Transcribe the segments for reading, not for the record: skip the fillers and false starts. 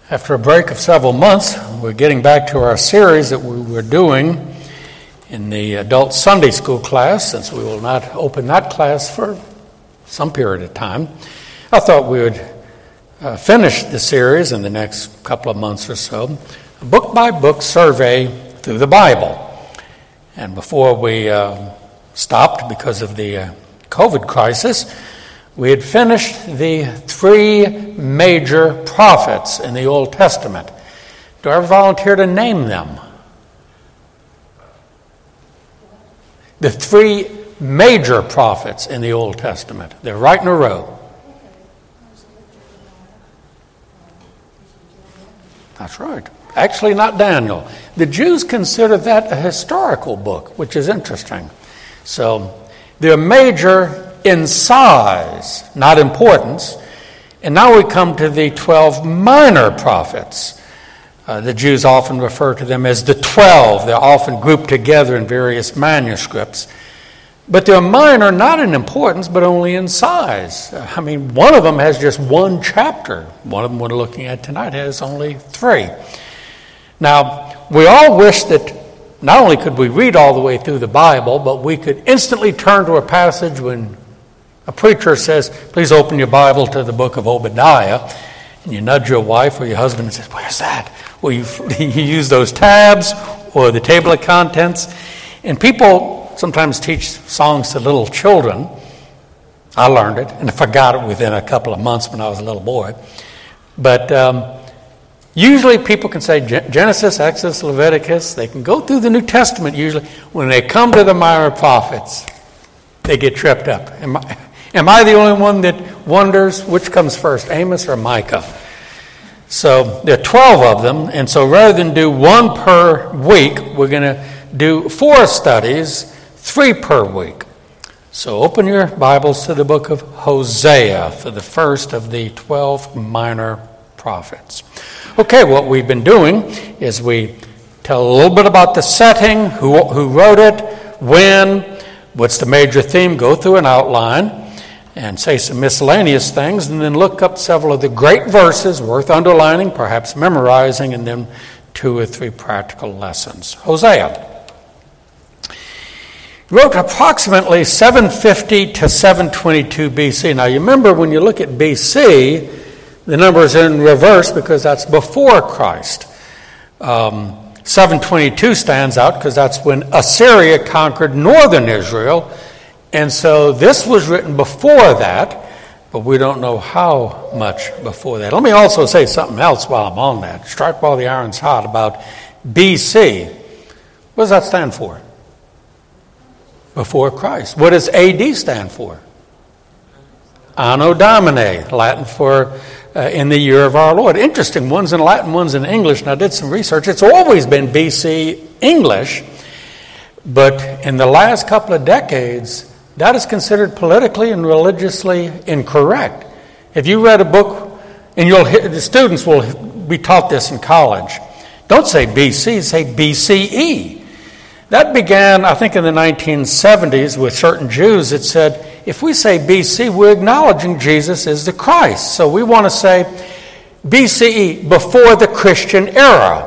After a break of several months, we're getting back to our series that we were doing in the adult Sunday school class, since we will not open that class for some period of time. I thought we would finish the series in the next couple of months or so, a book-by-book survey through the Bible. And before we stopped because of the COVID crisis, we had finished the three major prophets in the Old Testament. Do I ever volunteer to name them? The three major prophets in the Old Testament. They're right in a row. That's right. Actually, not Daniel. The Jews consider that a historical book, which is interesting. So, they're major in size, not importance. And now we come to the 12 minor prophets. The Jews often refer to them as the 12. They're often grouped together in various manuscripts. But they're minor, not in importance, but only in size. One of them has just one chapter. One of them we're looking at tonight has only 3. Now, we all wish that not only could we read all the way through the Bible, but we could instantly turn to a passage when a preacher says, please open your Bible to the book of Obadiah, and you nudge your wife or your husband and says, where's that? Well, you use those tabs or the table of contents. And people sometimes teach songs to little children. I learned it, and I forgot it within a couple of months when I was a little boy. But usually people can say Genesis, Exodus, Leviticus. They can go through the New Testament usually. When they come to the minor prophets, they get tripped up. Am I the only one that wonders which comes first, Amos or Micah? So there are 12 of them, and so rather than do one per week, we're going to do 4 studies, 3 per week. So open your Bibles to the book of Hosea for the first of the 12 minor prophets. Okay, what we've been doing is we tell a little bit about the setting, who wrote it, when, what's the major theme, go through an outline, and say some miscellaneous things, and then look up several of the great verses worth underlining, perhaps memorizing, and then 2 or 3 practical lessons. Hosea wrote approximately 750 to 722 BC. Now, you remember when you look at BC, the number is in reverse because that's before Christ. 722 stands out because that's when Assyria conquered northern Israel. And so this was written before that, but we don't know how much before that. Let me also say something else while I'm on that. Strike while the iron's hot about BC. What does that stand for? Before Christ. What does AD stand for? Anno Domini, Latin for in the year of our Lord. Interesting, one's in Latin, one's in English, and I did some research. It's always been BC English, but in the last couple of decades, that is considered politically and religiously incorrect. If you read a book, and the students will be taught this in college, don't say BC, say BCE. That began, I think, in the 1970s with certain Jews that said, if we say BC, we're acknowledging Jesus is the Christ. So we want to say BCE, before the Christian era.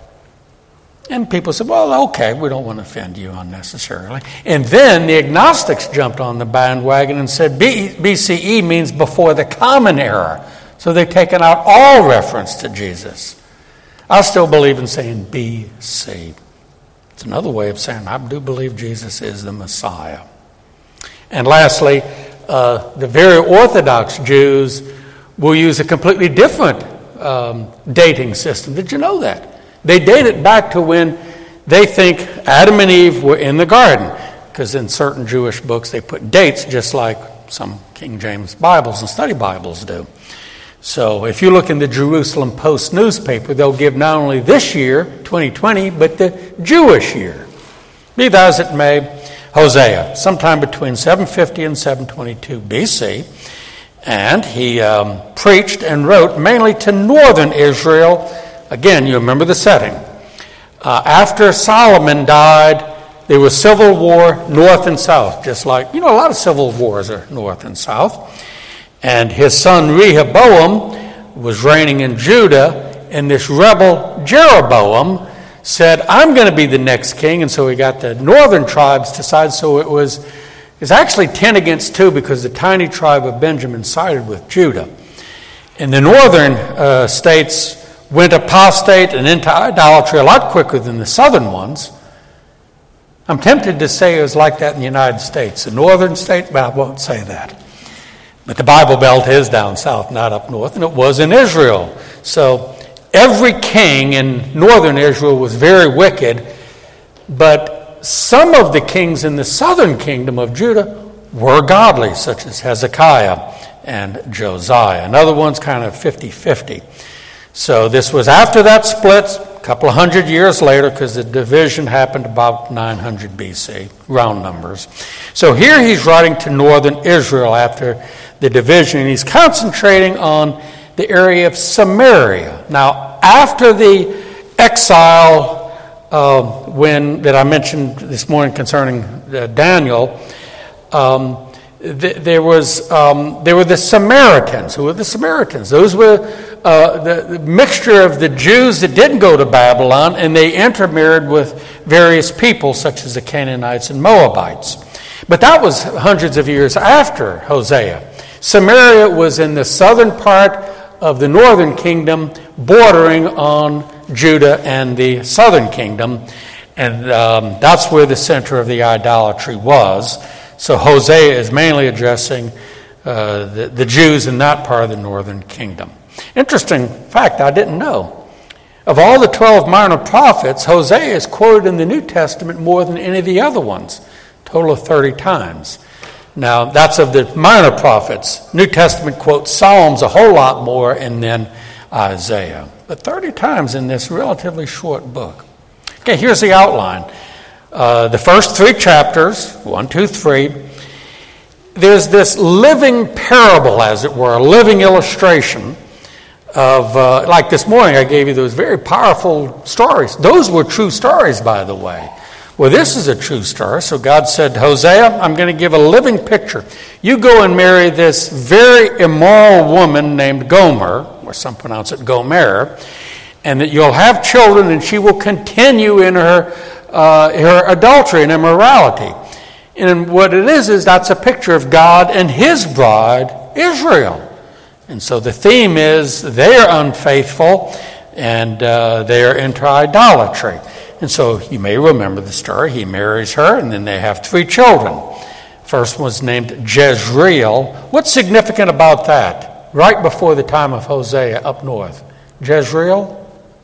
And people said, well, okay, we don't want to offend you unnecessarily. And then the agnostics jumped on the bandwagon and said BCE means before the common era. So they've taken out all reference to Jesus. I still believe in saying BC. It's another way of saying I do believe Jesus is the Messiah. And lastly, the very Orthodox Jews will use a completely different dating system. Did you know that? They date it back to when they think Adam and Eve were in the garden, because in certain Jewish books they put dates just like some King James Bibles and study Bibles do. So if you look in the Jerusalem Post newspaper, they'll give not only this year, 2020, but the Jewish year. Be that as it may, Hosea, sometime between 750 and 722 BC, and he preached and wrote mainly to northern Israel. Again, you remember the setting. After Solomon died, there was civil war north and south, just like, a lot of civil wars are north and south. And his son Rehoboam was reigning in Judah, And this rebel Jeroboam said, I'm going to be the next king. And so he got the northern tribes to side. So it's actually 10 against 2 because the tiny tribe of Benjamin sided with Judah. And the northern states went apostate and into idolatry a lot quicker than the southern ones. I'm tempted to say it was like that in the United States. The northern states, but I won't say that. But the Bible Belt is down south, not up north, and it was in Israel. So every king in northern Israel was very wicked, but some of the kings in the southern kingdom of Judah were godly, such as Hezekiah and Josiah. And other ones kind of 50-50. So this was after that split, a couple of hundred years later, because the division happened about 900 BC, round numbers. So here he's writing to northern Israel after the division, and he's concentrating on the area of Samaria. Now, after the exile that I mentioned this morning concerning Daniel, there were the Samaritans. Who were the Samaritans? Those were the mixture of the Jews that didn't go to Babylon, and they intermarried with various people such as the Canaanites and Moabites. But that was hundreds of years after Hosea. Samaria was in the southern part of the northern kingdom, bordering on Judah and the southern kingdom, and that's where the center of the idolatry was. So Hosea is mainly addressing the Jews in that part of the northern kingdom. Interesting fact I didn't know. Of all the 12 minor prophets, Hosea is quoted in the New Testament more than any of the other ones, a total of 30 times. Now, that's of the minor prophets. New Testament quotes Psalms a whole lot more, and then Isaiah. But 30 times in this relatively short book. Okay, here's the outline. The first 3 chapters, 1, 2, 3, there's this living parable, as it were, a living illustration of, like this morning I gave you those very powerful stories. Those were true stories, by the way. Well, this is a true story. So God said, Hosea, I'm going to give a living picture. You go and marry this very immoral woman named Gomer, or some pronounce it Gomer, and that you'll have children, and she will continue in her adultery and immorality. And what it is that's a picture of God and his bride, Israel. And so the theme is they are unfaithful and they are into idolatry. And so you may remember the story. He marries her, and then they have 3 children. First was named Jezreel. What's significant about that? Right before the time of Hosea up north. Jezreel?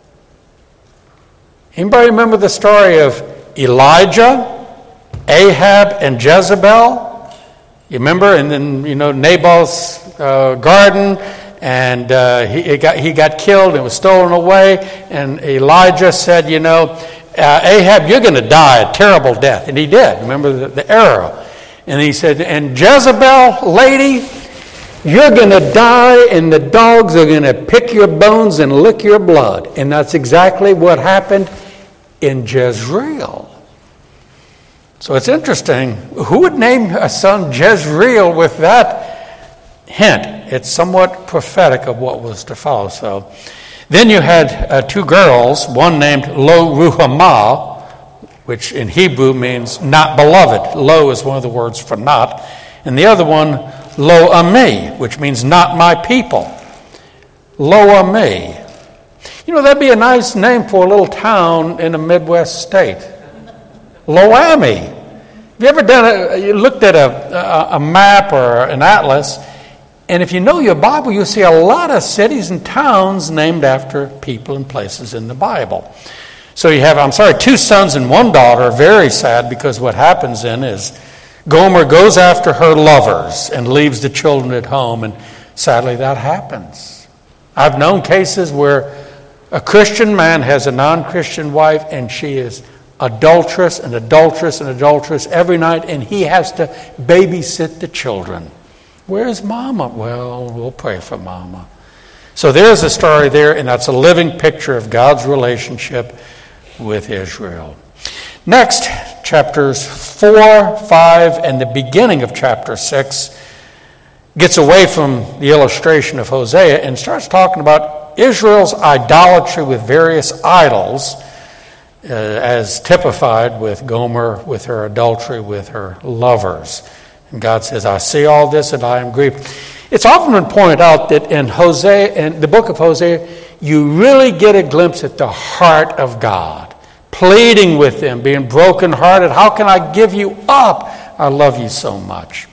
Anybody remember the story of Elijah, Ahab, and Jezebel? You remember? And then, Naboth's garden, and he got killed and was stolen away. And Elijah said, Ahab, you're going to die a terrible death. And he did. Remember the arrow. And he said, and Jezebel, lady, you're going to die, and the dogs are going to pick your bones and lick your blood. And that's exactly what happened in Jezreel. So it's interesting. Who would name a son Jezreel with that hint? It's somewhat prophetic of what was to follow. So then you had 2 girls, one named Lo Ruhamah, which in Hebrew means not beloved. Lo is one of the words for not. And the other one, Lo Ami, which means not my people. Lo Ami. That'd be a nice name for a little town in a Midwest state. Lo-Ami. Have you ever you looked at a map or an atlas, and if you know your Bible, you'll see a lot of cities and towns named after people and places in the Bible. So you have, 2 sons and 1 daughter. Very sad, because what happens then is Gomer goes after her lovers and leaves the children at home, and sadly that happens. I've known cases where a Christian man has a non-Christian wife, and she is adulterous and adulterous and adulterous every night, and he has to babysit the children. Where's Mama? Well, we'll pray for Mama. So there's a story there, and that's a living picture of God's relationship with Israel. Next, chapters 4, 5, and the beginning of chapter 6 gets away from the illustration of Hosea and starts talking about Israel's idolatry with various idols, as typified with Gomer, with her adultery with her lovers. And God says, I see all this and I am grieved. It's often been pointed out that in the book of Hosea, you really get a glimpse at the heart of God, pleading with them, being brokenhearted. How can I give you up? I love you so much.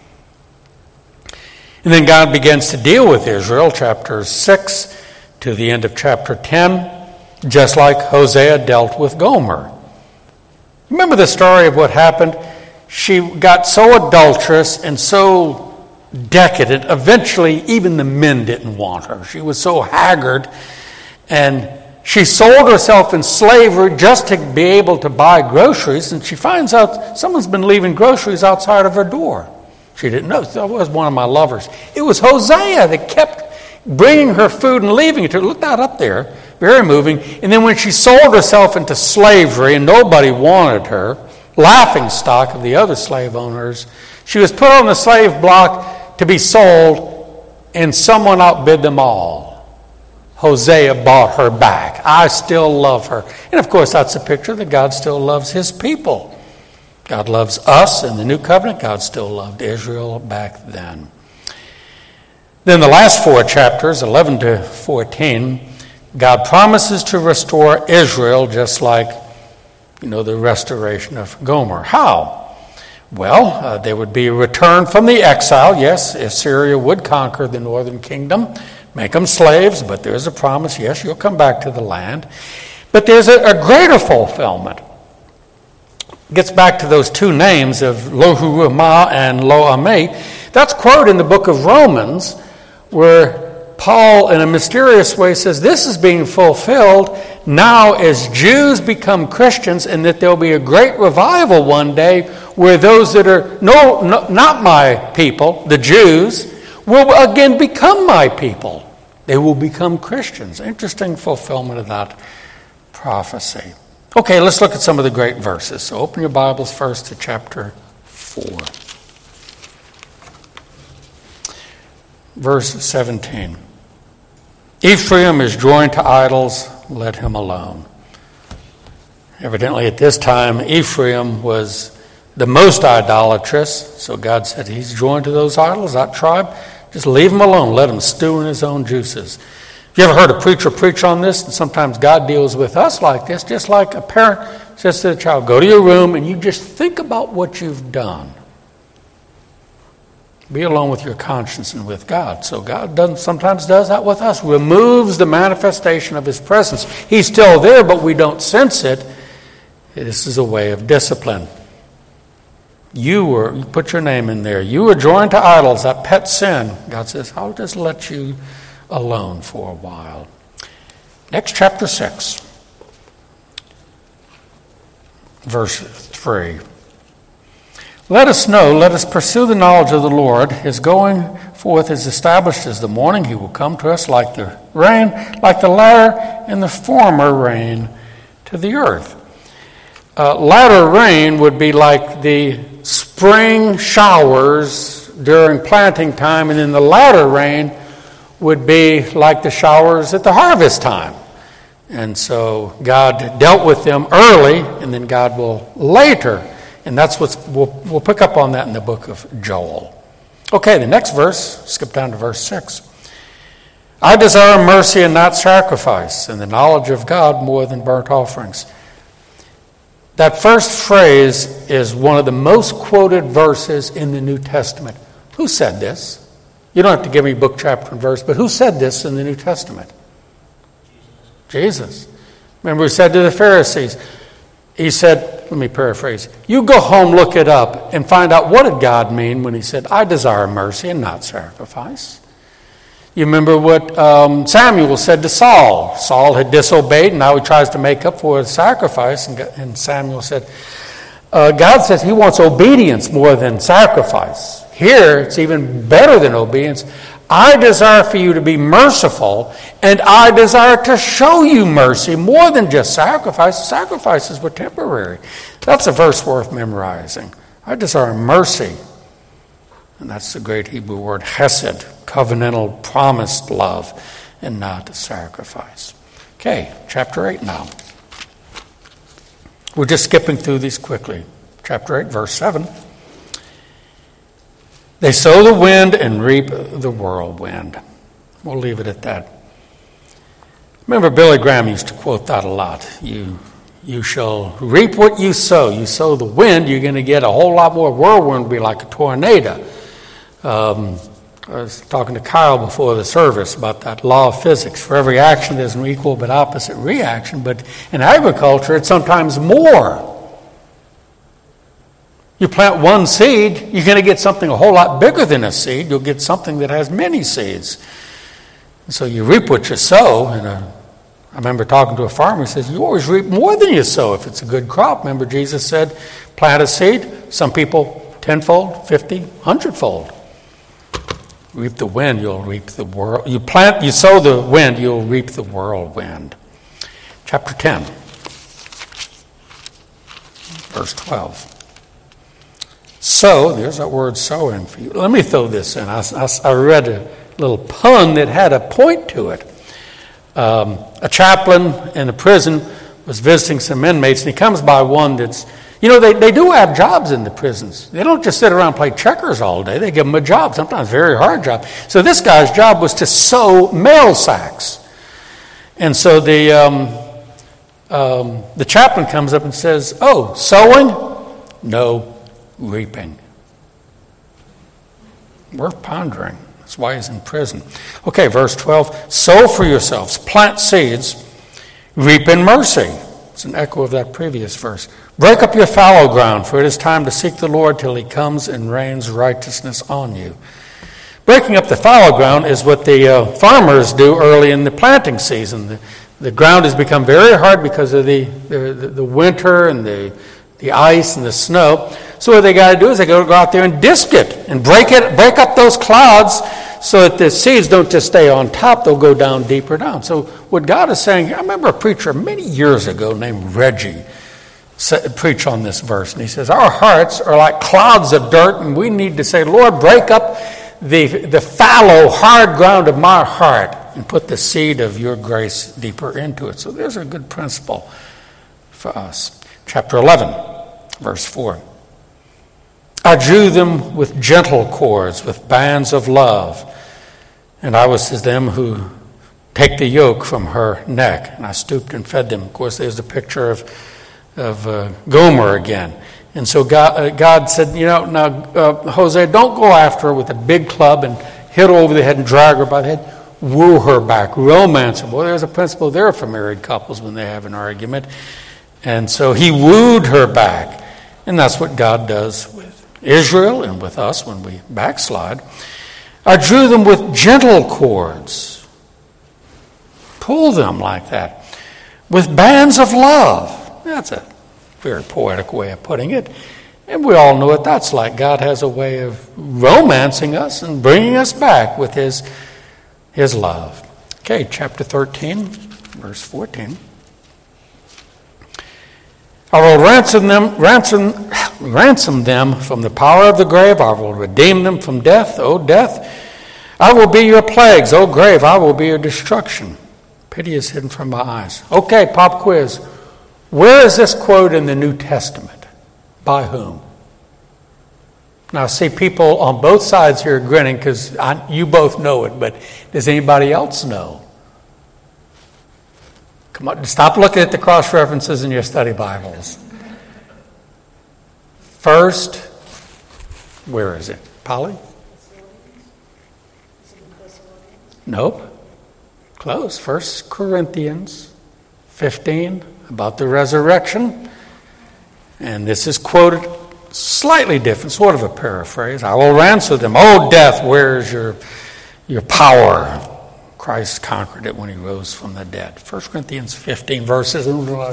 And then God begins to deal with Israel, chapter 6 to the end of chapter 10, just like Hosea dealt with Gomer. Remember the story of what happened? She got so adulterous and so decadent, eventually even the men didn't want her. She was so haggard, and she sold herself in slavery just to be able to buy groceries, and she finds out someone's been leaving groceries outside of her door. She didn't know. That was one of my lovers. It was Hosea that kept bringing her food and leaving it to her. Look that up there. Very moving. And then when she sold herself into slavery and nobody wanted her, laughing stock of the other slave owners, she was put on the slave block to be sold, and someone outbid them all. Hosea bought her back. I still love her. And of course, that's a picture that God still loves his people. God loves us in the new covenant. God still loved Israel back then. Then the last 4 chapters, 11 to 14, God promises to restore Israel just like, the restoration of Gomer. How? Well, there would be a return from the exile. Yes, Assyria would conquer the northern kingdom, make them slaves, but there's a promise. Yes, you'll come back to the land. But there's a greater fulfillment. Gets back to those 2 names of Lo-hu-ramah and Lo-ammi. That's quoted in the book of Romans, where Paul, in a mysterious way, says this is being fulfilled now as Jews become Christians, and that there'll be a great revival one day where those that are not my people, the Jews, will again become my people. They will become Christians. Interesting fulfillment of that prophecy. Okay, let's look at some of the great verses. So open your Bibles first to chapter 4. Verse 17. Ephraim is joined to idols, let him alone. Evidently at this time, Ephraim was the most idolatrous. So God said, he's joined to those idols, that tribe. Just leave him alone. Let him stew in his own juices. Have you ever heard a preacher preach on this? And sometimes God deals with us like this, just like a parent says to the child, go to your room and you just think about what you've done. Be alone with your conscience and with God. So God sometimes does that with us. Removes the manifestation of his presence. He's still there, but we don't sense it. This is a way of discipline. You put your name in there. You were joined to idols, that pet sin. God says, I'll just let you alone for a while. Next, chapter 6. Verse 3. Let us pursue the knowledge of the Lord. His going forth is established as the morning. He will come to us like the rain, like the latter and the former rain to the earth. Latter rain would be like the spring showers during planting time, and then the latter rain would be like the showers at the harvest time. And so God dealt with them early, and then God will later. And that's we'll pick up on that in the book of Joel. Okay, the next verse, skip down to verse 6. I desire mercy and not sacrifice, and the knowledge of God more than burnt offerings. That first phrase is one of the most quoted verses in the New Testament. Who said this? You don't have to give me book, chapter, and verse, but who said this in the New Testament? Jesus. Remember, he said to the Pharisees, he said, let me paraphrase, you go home, look it up, and find out what did God mean when he said, I desire mercy and not sacrifice. You remember what Samuel said to Saul. Saul had disobeyed, and now he tries to make up for his sacrifice. And Samuel said, God says he wants obedience more than sacrifice. Here, it's even better than obedience. I desire for you to be merciful, and I desire to show you mercy more than just sacrifice. Sacrifices were temporary. That's a verse worth memorizing. I desire mercy. And that's the great Hebrew word hesed, covenantal promised love. and not a sacrifice. Okay, chapter 8 now. We're just skipping through these quickly. Chapter 8, verse 7. They sow the wind and reap the whirlwind. We'll leave it at that. Remember, Billy Graham used to quote that a lot. You shall reap what you sow. You sow the wind, you're going to get a whole lot more. Whirlwind will be like a tornado. I was talking to Kyle before the service about that law of physics. For every action, there's an equal but opposite reaction. But in agriculture, it's sometimes more. You plant one seed, you're going to get something a whole lot bigger than a seed. You'll get something that has many seeds. And so you reap what you sow. And I remember talking to a farmer. He says, you always reap more than you sow if it's a good crop. Remember, Jesus said, plant a seed. Some people, 10-fold, 50, 100-fold. Reap the wind, you'll reap the whirl. You sow the wind, you'll reap the whirlwind. Chapter 10, verse 12. So, there's that word sowing for you. Let me throw this in. I read a little pun that had a point to it. A chaplain in a prison was visiting some inmates, and he comes by one that's, they do have jobs in the prisons. They don't just sit around and play checkers all day. They give them a job, sometimes a very hard job. So this guy's job was to sew mail sacks. And so the chaplain comes up and says, oh, sowing? No, reaping. Worth pondering. That's why he's in prison. Okay, verse 12. Sow for yourselves, plant seeds, reap in mercy. It's an echo of that previous verse. Break up your fallow ground, for it is time to seek the Lord till he comes and rains righteousness on you. Breaking up the fallow ground is what the farmers do early in the planting season. The ground has become very hard because of the winter and the ice and the snow. So what they got to do is they go out there and disc it and break up those clods so that the seeds don't just stay on top, they'll go down deeper down. So what God is saying, I remember a preacher many years ago named Reggie preach on this verse, and he says, our hearts are like clouds of dirt, and we need to say, Lord, break up the fallow, hard ground of my heart and put the seed of your grace deeper into it. So there's a good principle for us. Chapter 11, verse 4. I drew them with gentle cords, with bands of love, and I was to them who take the yoke from her neck, and I stooped and fed them. Of course, there's the picture of Gomer again. And so God said, Hosea, don't go after her with a big club and hit her over the head and drag her by the head. Woo her back, romance her. Well, there's a principle there for married couples when they have an argument. And so he wooed her back. And that's what God does with Israel and with us when we backslide. I drew them with gentle cords. Pull them like that. With bands of love. That's a very poetic way of putting it. And we all know what that's like. God has a way of romancing us and bringing us back with his love. Okay, chapter 13, verse 14. I will ransom them from the power of the grave. I will redeem them from death, O death. I will be your plagues, O grave. I will be your destruction. Pity is hidden from my eyes. Okay, pop quiz. Where is this quote in the New Testament? By whom? Now, I see people on both sides here grinning because you both know it, but does anybody else know? Come on, stop looking at the cross-references in your study Bibles. First, where is it? Polly? Nope. Close. 1 Corinthians 15, about the resurrection. And this is quoted slightly different, sort of a paraphrase. I will ransom them. Oh, death, where is your power? Christ conquered it when he rose from the dead. 1 Corinthians 15 verses.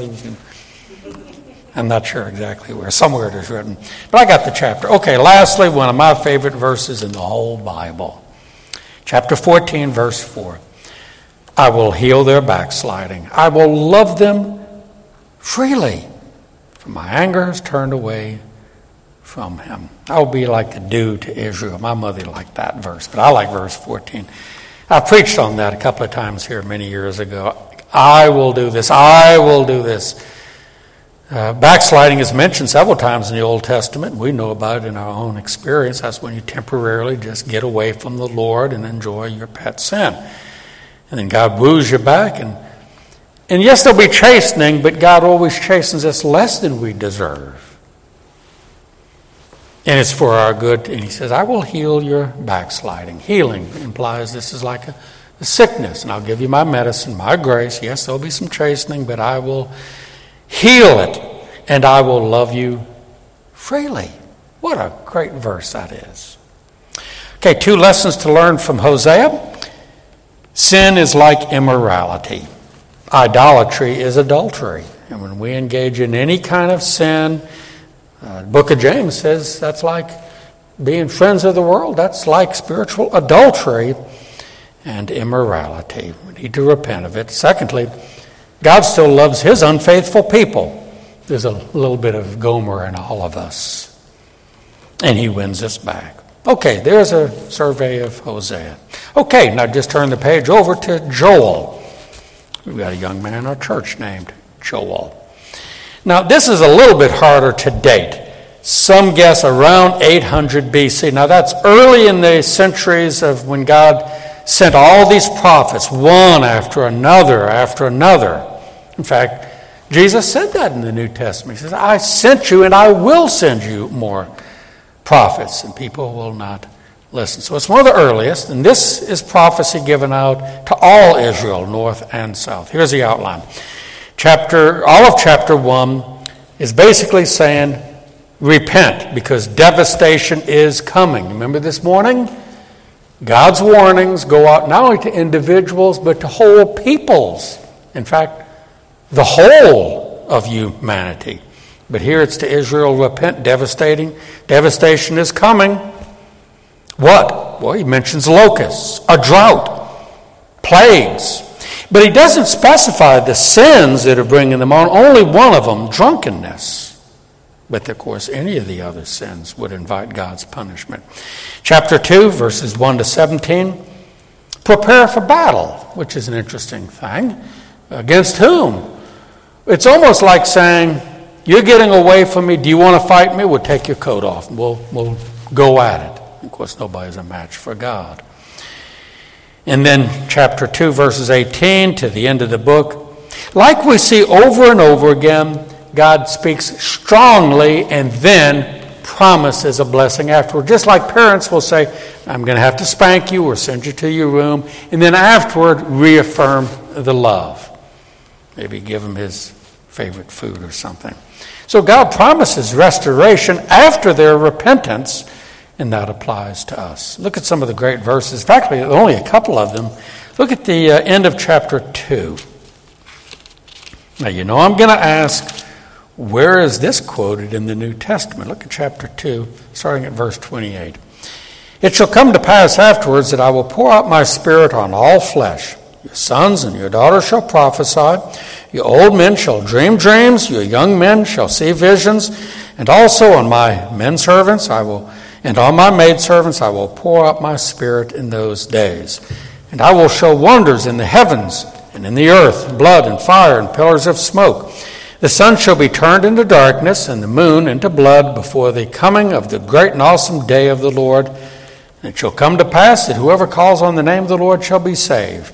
I'm not sure exactly where. Somewhere it is written. But I got the chapter. Okay, lastly, one of my favorite verses in the whole Bible. Chapter 14, verse 4. I will heal their backsliding. I will love them freely. For my anger has turned away from him. I will be like the dew to Israel. My mother liked that verse, but I like verse 14. I preached on that a couple of times here many years ago. I will do this. I will do this. Backsliding is mentioned several times in the Old Testament. We know about it in our own experience. That's when you temporarily just get away from the Lord and enjoy your pet sin. And then God woos you back. And yes, there'll be chastening, but God always chastens us less than we deserve. And it's for our good. And he says, I will heal your backsliding. Healing implies this is like a sickness. And I'll give you my medicine, my grace. Yes, there'll be some chastening, but I will heal it, and I will love you freely. What a great verse that is. Okay, 2 lessons to learn from Hosea. Sin is like immorality. Idolatry is adultery. And when we engage in any kind of sin, the book of James says that's like being friends of the world. That's like spiritual adultery and immorality. We need to repent of it. Secondly, God still loves his unfaithful people. There's a little bit of Gomer in all of us. And he wins us back. Okay, there's a survey of Hosea. Okay, now just turn the page over to Joel. We've got a young man in our church named Joel. Now, this is a little bit harder to date. Some guess around 800 BC. Now, that's early in the centuries of when God sent all these prophets, one after another after another. In fact, Jesus said that in the New Testament. He says, I sent you and I will send you more prophets, and people will not listen. So it's one of the earliest, and this is prophecy given out to all Israel, north and south. Here's the outline. All of chapter 1 is basically saying, repent, because devastation is coming. Remember this morning? God's warnings go out not only to individuals, but to whole peoples. In fact, the whole of humanity. But here it's to Israel, repent, devastation is coming. What? Well, he mentions locusts, a drought, plagues. But he doesn't specify the sins that are bringing them on. Only one of them, drunkenness. But, of course, any of the other sins would invite God's punishment. Chapter 2, verses 1 to 17. Prepare for battle, which is an interesting thing. Against whom? It's almost like saying, you're getting away from me. Do you want to fight me? We'll take your coat off. We'll go at it. Of course, nobody's a match for God. And then chapter 2, verses 18 to the end of the book. Like we see over and over again, God speaks strongly and then promises a blessing afterward. Just like parents will say, I'm going to have to spank you or send you to your room. And then afterward, reaffirm the love. Maybe give him his favorite food or something. So God promises restoration after their repentance, and that applies to us. Look at some of the great verses. In fact, only a couple of them. Look at the end of chapter 2. Now, you know I'm going to ask, where is this quoted in the New Testament? Look at chapter 2, starting at verse 28. It shall come to pass afterwards that I will pour out my spirit on all flesh. Your sons and your daughters shall prophesy. Your old men shall dream dreams. Your young men shall see visions. And also on my men servants and on my maidservants I will pour out my spirit in those days. And I will show wonders in the heavens and in the earth, blood and fire and pillars of smoke. The sun shall be turned into darkness and the moon into blood before the coming of the great and awesome day of the Lord. And it shall come to pass that whoever calls on the name of the Lord shall be saved.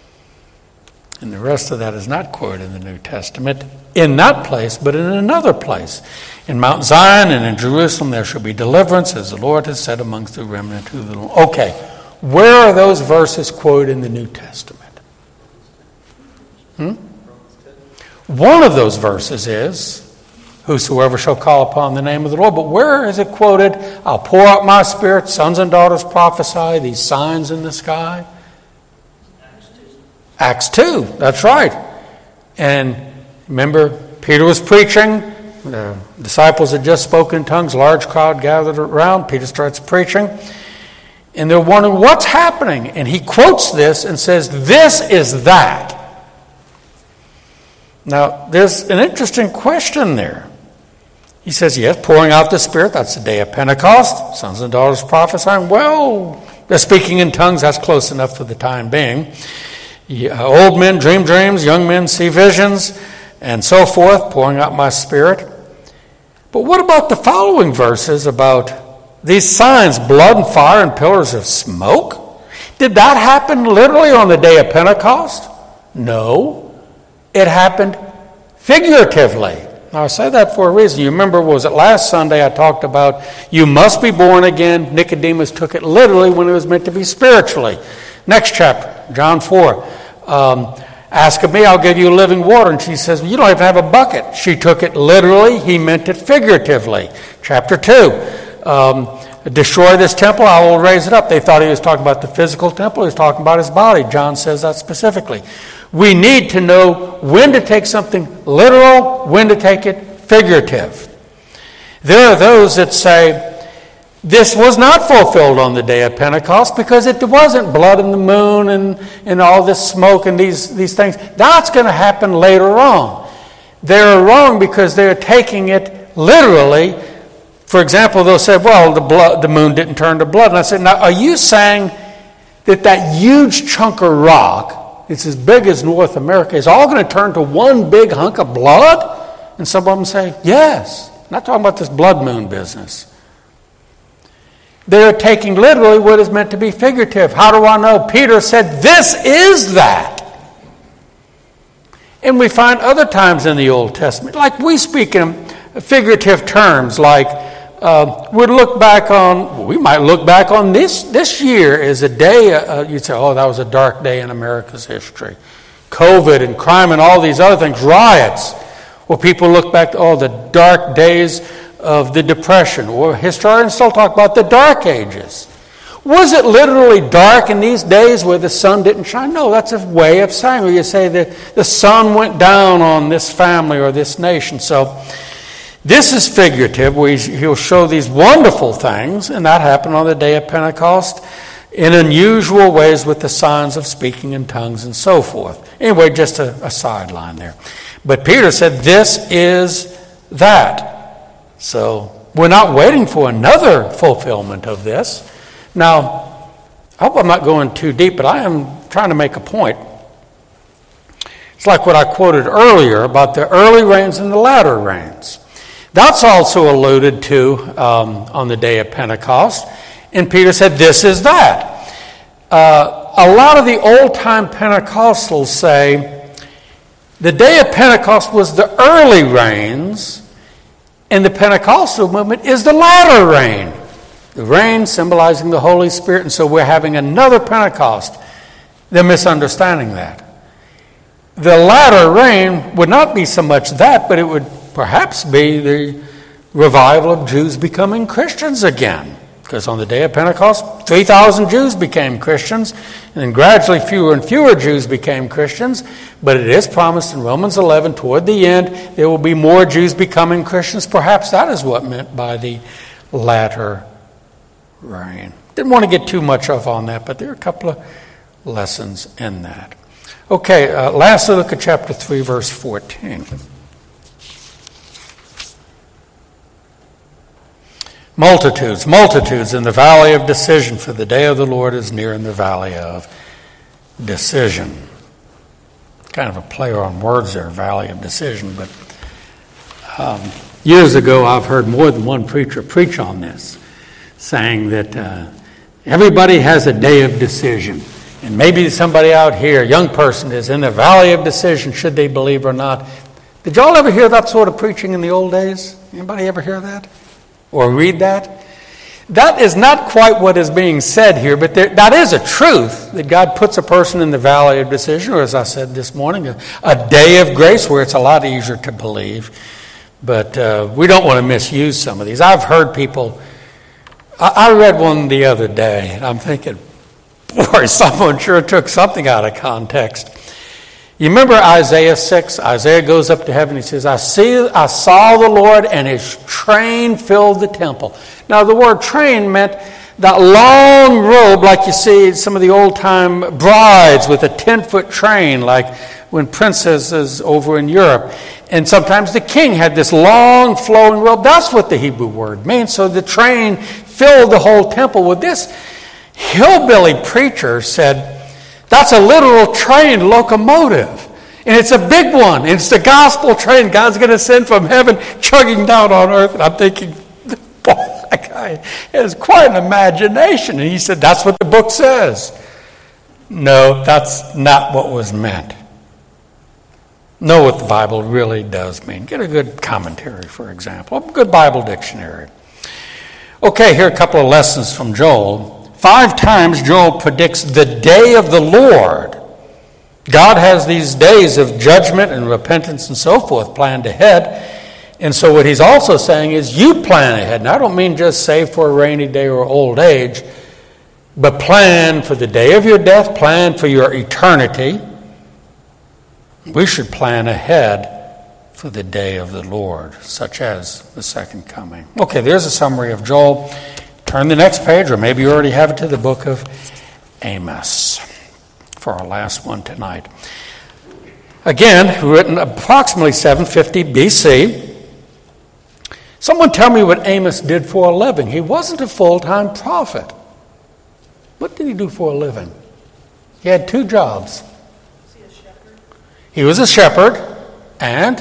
And the rest of that is not quoted in the New Testament in that place, but in another place. In Mount Zion and in Jerusalem there shall be deliverance, as the Lord has said amongst the remnant who the Lord. Okay, where are those verses quoted in the New Testament? One of those verses is, whosoever shall call upon the name of the Lord. But where is it quoted? I'll pour out my spirit, sons and daughters prophesy, these signs in the sky. Acts 2, that's right. And remember, Peter was preaching. The disciples had just spoken in tongues. Large crowd gathered around. Peter starts preaching. And they're wondering, what's happening? And he quotes this and says, this is that. Now, there's an interesting question there. He says, yes, pouring out the Spirit, that's the day of Pentecost. Sons and daughters prophesying. Well, The speaking in tongues, that's close enough for the time being. Old men dream dreams, young men see visions, and so forth, pouring out my Spirit. But what about the following verses about these signs, blood and fire and pillars of smoke? Did that happen literally on the day of Pentecost? No. It happened figuratively. Now, I say that for a reason. You remember, was it last Sunday I talked about you must be born again? Nicodemus took it literally when it was meant to be spiritually. Next chapter, John 4. Ask of me, I'll give you living water. And she says, well, you don't even have a bucket. She took it literally. He meant it figuratively. Chapter 2. Destroy this temple, I will raise it up. They thought he was talking about the physical temple. He was talking about his body. John says that specifically. We need to know when to take something literal, when to take it figurative. There are those that say, this was not fulfilled on the day of Pentecost because it wasn't blood in the moon and all this smoke and these things. That's going to happen later on. They're wrong because they're taking it literally. For example, they'll say, well, the moon didn't turn to blood. And I said, now, are you saying that huge chunk of rock, it's as big as North America, is all going to turn to one big hunk of blood? And some of them say, yes. I'm not talking about this blood moon business. They're taking literally what is meant to be figurative. How do I know? Peter said, this is that. And we find other times in the Old Testament, like we speak in figurative terms, like we might look back on this year as a day, you'd say, oh, that was a dark day in America's history. COVID and crime and all these other things, riots. Well, people look back to, the dark days of the Depression, or historians still talk about the Dark Ages. Was it literally dark in these days where the sun didn't shine? No, that's a way of saying, where you say that the sun went down on this family or this nation. So this is figurative, where he'll show these wonderful things, and that happened on the day of Pentecost in unusual ways with the signs of speaking in tongues and so forth. Anyway, just a sideline there. But Peter said, this is that. So we're not waiting for another fulfillment of this. Now, I hope I'm not going too deep, but I am trying to make a point. It's like what I quoted earlier about the early rains and the latter rains. That's also alluded to on the day of Pentecost. And Peter said, this is that. A lot of the old-time Pentecostals say the day of Pentecost was the early rains, and the Pentecostal movement is the latter rain. The rain symbolizing the Holy Spirit, and so we're having another Pentecost. They're misunderstanding that. The latter rain would not be so much that, but it would perhaps be the revival of Jews becoming Christians again. Because on the day of Pentecost, 3,000 Jews became Christians, and then gradually fewer and fewer Jews became Christians. But it is promised in Romans 11, toward the end, there will be more Jews becoming Christians. Perhaps that is what meant by the latter rain. Didn't want to get too much off on that, but there are a couple of lessons in that. Okay, lastly, look at chapter 3, verse 14. Multitudes in the valley of decision, for the day of the Lord is near in the valley of decision. Kind of a play on words there, valley of decision, but years ago I've heard more than one preacher preach on this, saying that everybody has a day of decision. And maybe somebody out here, a young person, is in the valley of decision, should they believe or not. Did y'all ever hear that sort of preaching in the old days? Anybody ever hear that? Or read that? That is not quite what is being said here, but that is a truth, that God puts a person in the valley of decision, or as I said this morning, a day of grace where it's a lot easier to believe. But we don't want to misuse some of these. I've heard people, I read one the other day, and I'm thinking, boy, someone sure took something out of context. You remember Isaiah 6? Isaiah goes up to heaven. He says, I saw the Lord, and his train filled the temple. Now, the word train meant that long robe, like you see some of the old-time brides with a 10-foot train, like when princesses over in Europe. And sometimes the king had this long, flowing robe. That's what the Hebrew word means. So the train filled the whole temple with this. hillbilly preacher said, that's a literal train locomotive. And it's a big one. And it's the gospel train God's going to send from heaven chugging down on earth. And I'm thinking, boy, that guy has quite an imagination. And he said, that's what the book says. No, that's not what was meant. Know what the Bible really does mean. Get a good commentary, for example, a good Bible dictionary. Okay, here are a couple of lessons from Joel. 5 times Joel predicts the day of the Lord. God has these days of judgment and repentance and so forth planned ahead. And so what he's also saying is you plan ahead. And I don't mean just save for a rainy day or old age, but plan for the day of your death, plan for your eternity. We should plan ahead for the day of the Lord, such as the second coming. Okay, there's a summary of Joel. Turn the next page, or maybe you already have it, to the book of Amos for our last one tonight. Again, written approximately 750 BC. Someone tell me what Amos did for a living. He wasn't a full-time prophet. What did he do for a living? He had 2 jobs. He was a shepherd and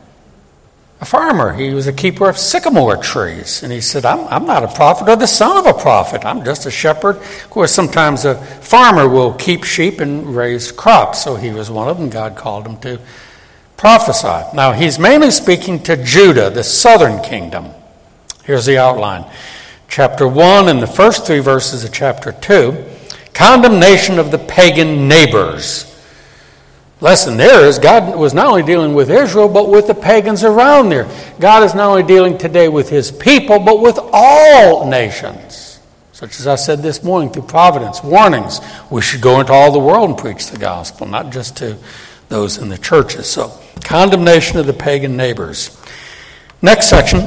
a farmer. He was a keeper of sycamore trees. And he said, I'm not a prophet or the son of a prophet. I'm just a shepherd. Of course, sometimes a farmer will keep sheep and raise crops. So he was one of them. God called him to prophesy. Now, he's mainly speaking to Judah, the southern kingdom. Here's the outline. Chapter 1 and the first 3 verses of chapter 2, condemnation of the pagan neighbors. Lesson there is God was not only dealing with Israel, but with the pagans around there. God is not only dealing today with his people, but with all nations. Such as I said this morning through Providence, warnings. We should go into all the world and preach the gospel, not just to those in the churches. So, condemnation of the pagan neighbors. Next section,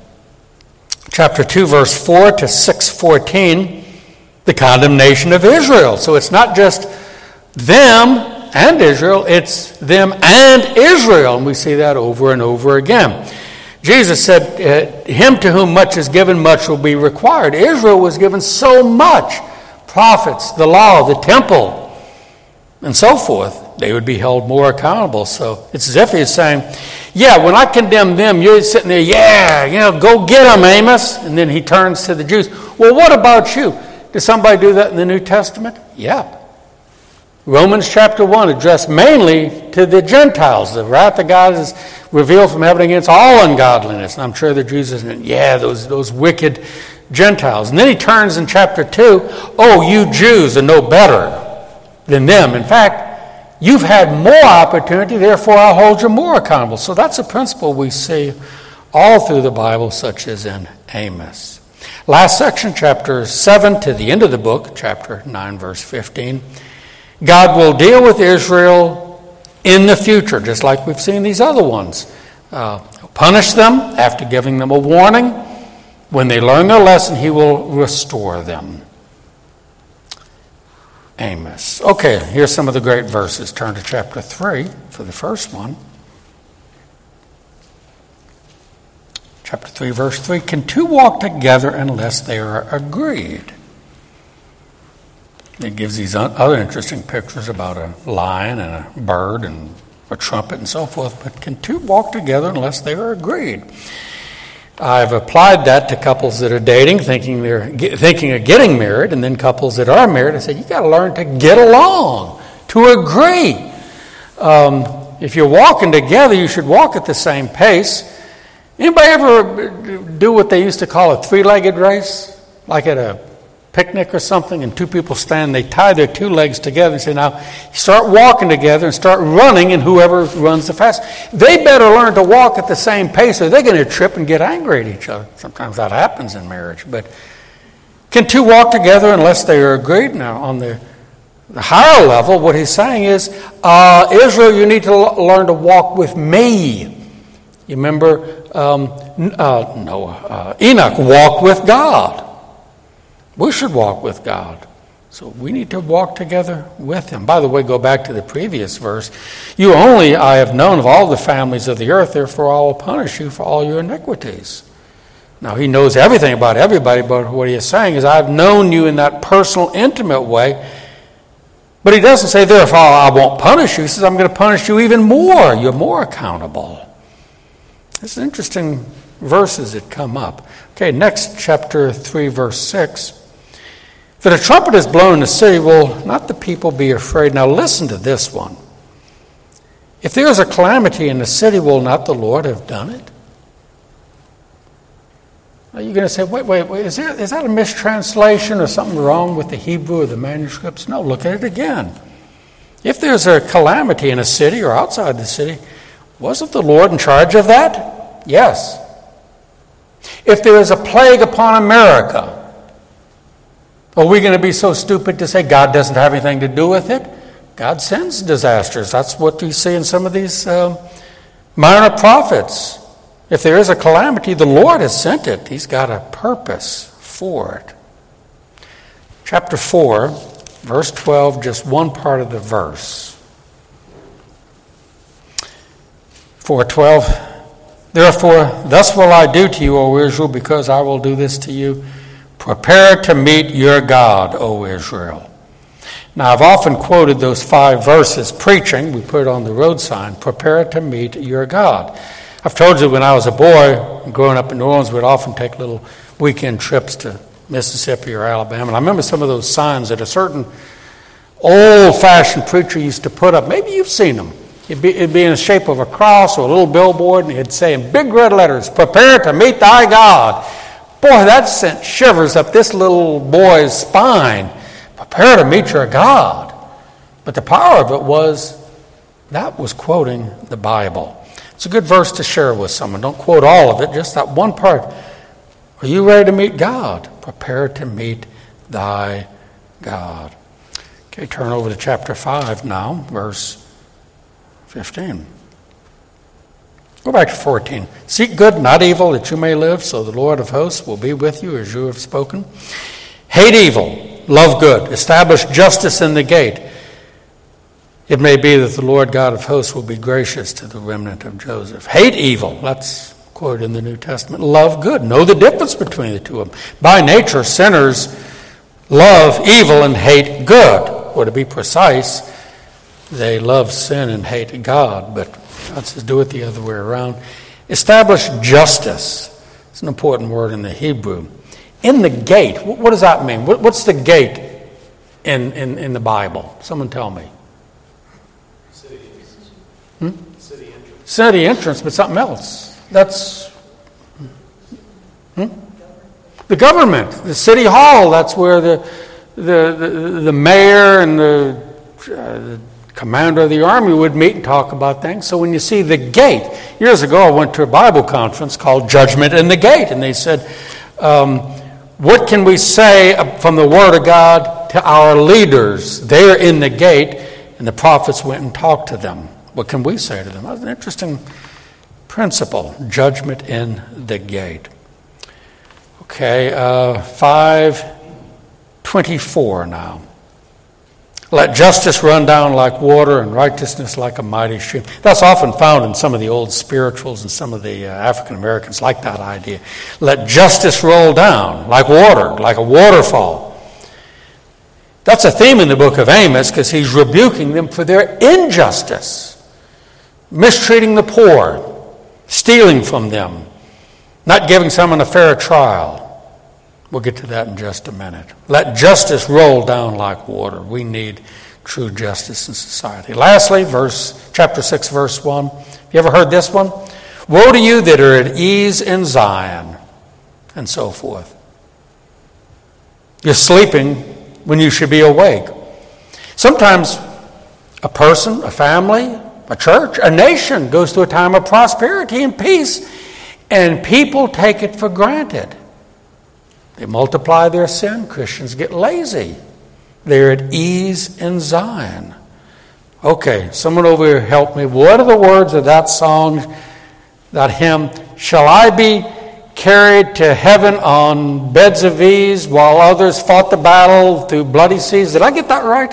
chapter 2, verse 4 to 6:14, the condemnation of Israel. So it's not just them and Israel, it's them and Israel. And we see that over and over again. Jesus said, him to whom much is given, much will be required. Israel was given so much. Prophets, the law, the temple, and so forth. They would be held more accountable. So it's as if he's saying, yeah, when I condemn them, you're sitting there, go get them, Amos. And then he turns to the Jews. Well, what about you? Did somebody do that in the New Testament? Yeah. Romans chapter 1 addressed mainly to the Gentiles. The wrath of God is revealed from heaven against all ungodliness. And I'm sure the Jews are saying, those wicked Gentiles. And then he turns in chapter 2, you Jews are no better than them. In fact, you've had more opportunity, therefore I'll hold you more accountable. So that's a principle we see all through the Bible, such as in Amos. Last section, chapter 7 to the end of the book, chapter 9, verse 15. God will deal with Israel in the future, just like we've seen these other ones. Punish them after giving them a warning. When they learn their lesson, he will restore them. Amos. Okay, here's some of the great verses. Turn to chapter 3 for the first one. Chapter 3, verse 3. Can 2 walk together unless they are agreed? It gives these other interesting pictures about a lion and a bird and a trumpet and so forth. But can 2 walk together unless they are agreed? I've applied that to couples that are dating, thinking of getting married, and then couples that are married. I said, you got to learn to get along, to agree. If you're walking together, you should walk at the same pace. Anybody ever do what they used to call a 3-legged race, like at a picnic or something, and 2 people stand, they tie their 2 legs together and say, now start walking together and start running, and whoever runs the fastest. They better learn to walk at the same pace or they're going to trip and get angry at each other. Sometimes that happens in marriage. But can 2 walk together unless they are agreed? Now, on the higher level, what he's saying is, Israel, you need to learn to walk with me. You remember Enoch walked with God. We should walk with God. So we need to walk together with him. By the way, go back to the previous verse. You only I have known of all the families of the earth, therefore I will punish you for all your iniquities. Now, he knows everything about everybody, but what he is saying is, I've known you in that personal, intimate way. But he doesn't say, therefore, I won't punish you. He says, I'm going to punish you even more. You're more accountable. It's interesting verses that come up. Okay, next, chapter 3, verse 6. For the trumpet is blown in the city, will not the people be afraid? Now, listen to this one. If there is a calamity in the city, will not the Lord have done it? Are you going to say, wait, is that a mistranslation or something wrong with the Hebrew or the manuscripts? No, look at it again. If there's a calamity in a city or outside the city, wasn't the Lord in charge of that? Yes. If there is a plague upon America, are we going to be so stupid to say God doesn't have anything to do with it? God sends disasters. That's what we see in some of these minor prophets. If there is a calamity, the Lord has sent it. He's got a purpose for it. Chapter 4, verse 12, just one part of the verse. 4:12. Therefore, thus will I do to you, O Israel, because I will do this to you. Prepare to meet your God, O Israel. Now, I've often quoted those 5 verses preaching. We put it on the road sign. Prepare to meet your God. I've told you when I was a boy, growing up in New Orleans, we'd often take little weekend trips to Mississippi or Alabama. And I remember some of those signs that a certain old-fashioned preacher used to put up. Maybe you've seen them. It'd be in the shape of a cross or a little billboard, and he'd say in big red letters, prepare to meet thy God. Boy, that sent shivers up this little boy's spine. Prepare to meet your God. But the power of it that was quoting the Bible. It's a good verse to share with someone. Don't quote all of it, just that one part. Are you ready to meet God? Prepare to meet thy God. Okay, turn over to chapter 5 now, verse 15. Go back to 14. Seek good, not evil, that you may live, so the Lord of hosts will be with you as you have spoken. Hate evil, love good, establish justice in the gate. It may be that the Lord God of hosts will be gracious to the remnant of Joseph. Hate evil, that's quoted in the New Testament. Love good. Know the difference between the two of them. By nature, sinners love evil and hate good. Or to be precise, they love sin and hate God, but God says do it the other way around. Establish justice. It's an important word in the Hebrew. In the gate, what does that mean? What's the gate in the Bible? Someone tell me. City entrance, but something else. That's the government, the city hall. That's where the mayor and the commander of the army would meet and talk about things. So when you see the gate, years ago I went to a Bible conference called Judgment in the Gate, and they said, what can we say from the Word of God to our leaders? They're in the gate, and the prophets went and talked to them. What can we say to them? That's an interesting principle, judgment in the gate. Okay, 5:24 now. Let justice run down like water and righteousness like a mighty stream. That's often found in some of the old spirituals and some of the African Americans like that idea. Let justice roll down like water, like a waterfall. That's a theme in the book of Amos because he's rebuking them for their injustice. Mistreating the poor, stealing from them, not giving someone a fair trial. We'll get to that in just a minute. Let justice roll down like water. We need true justice in society. Lastly, chapter 6, verse 1. You ever heard this one? Woe to you that are at ease in Zion, and so forth. You're sleeping when you should be awake. Sometimes a person, a family, a church, a nation goes through a time of prosperity and peace, and people take it for granted. They multiply their sin. Christians get lazy. They're at ease in Zion. Okay, someone over here help me. What are the words of that song, that hymn? Shall I be carried to heaven on beds of ease while others fought the battle through bloody seas? Did I get that right?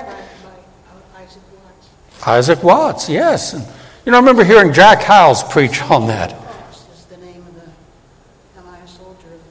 Isaac Watts, yes. And, I remember hearing Jack Howells preach on that. Is the name of the MI soldier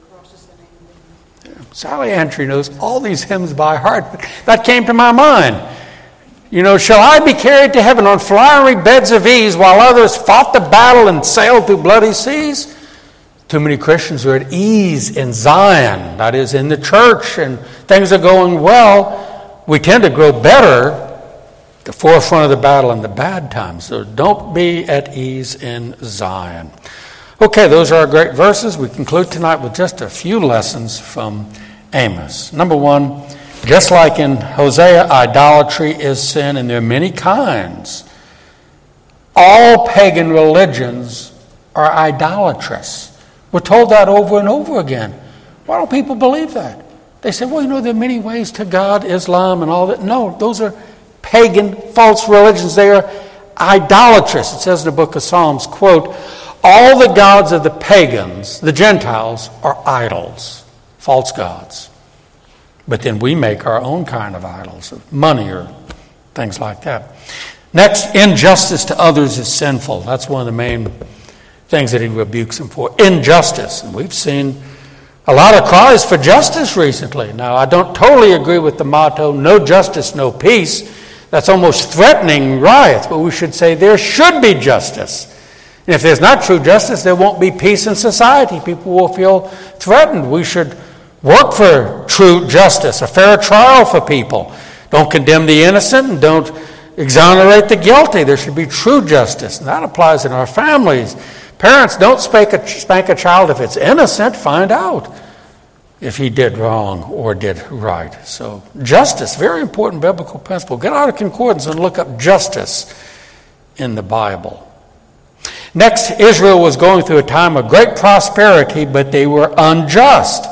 Sally Antry knows all these hymns by heart. That came to my mind. Shall I be carried to heaven on flowery beds of ease while others fought the battle and sailed through bloody seas? Too many Christians are at ease in Zion, that is, in the church, and things are going well. We tend to grow better at the forefront of the battle in the bad times. So don't be at ease in Zion. Okay, those are our great verses. We conclude tonight with just a few lessons from Amos. Number one, just like in Hosea, idolatry is sin, and there are many kinds. All pagan religions are idolatrous. We're told that over and over again. Why don't people believe that? They say, there are many ways to God, Islam and all that. No, those are pagan, false religions. They are idolatrous. It says in the book of Psalms, quote, all the gods of the pagans, the Gentiles, are idols, false gods. But then we make our own kind of idols, of money or things like that. Next, injustice to others is sinful. That's one of the main things that he rebukes them for. Injustice. And we've seen a lot of cries for justice recently. Now, I don't totally agree with the motto, no justice, no peace. That's almost threatening riots, but we should say there should be justice. And if there's not true justice, there won't be peace in society. People will feel threatened. We should work for true justice, a fair trial for people. Don't condemn the innocent and don't exonerate the guilty. There should be true justice. And that applies in our families. Parents, don't spank a child if it's innocent. Find out if he did wrong or did right. So justice, very important biblical principle. Get out of concordance and look up justice in the Bible. Next, Israel was going through a time of great prosperity, but they were unjust.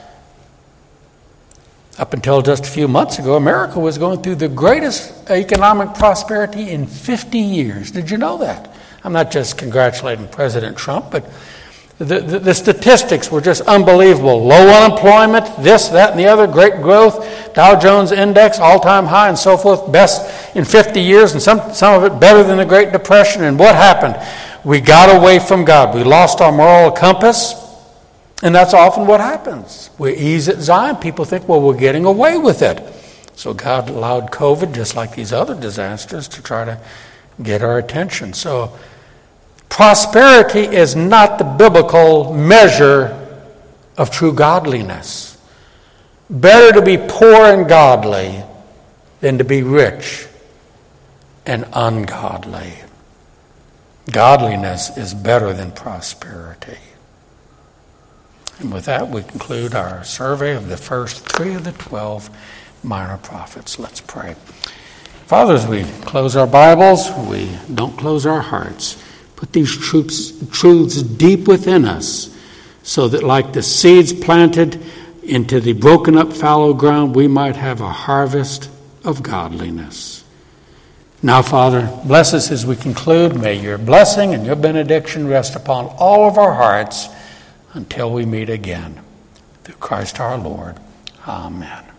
Up until just a few months ago, America was going through the greatest economic prosperity in 50 years. Did you know that? I'm not just congratulating President Trump, but the statistics were just unbelievable. Low unemployment, this, that, and the other, great growth, Dow Jones Index, all-time high, and so forth, best in 50 years, and some of it better than the Great Depression. And what happened? We got away from God. We lost our moral compass, and that's often what happens. We ease at Zion. People think, we're getting away with it. So God allowed COVID, just like these other disasters, to try to get our attention. So prosperity is not the biblical measure of true godliness. Better to be poor and godly than to be rich and ungodly. Godliness is better than prosperity. And with that, we conclude our survey of the first 3 of the 12 minor prophets. Let's pray. Father, as we close our Bibles, we don't close our hearts. Put these truths deep within us so that like the seeds planted into the broken up fallow ground, we might have a harvest of godliness. Now, Father, bless us as we conclude. May your blessing and your benediction rest upon all of our hearts until we meet again. Through Christ our Lord. Amen.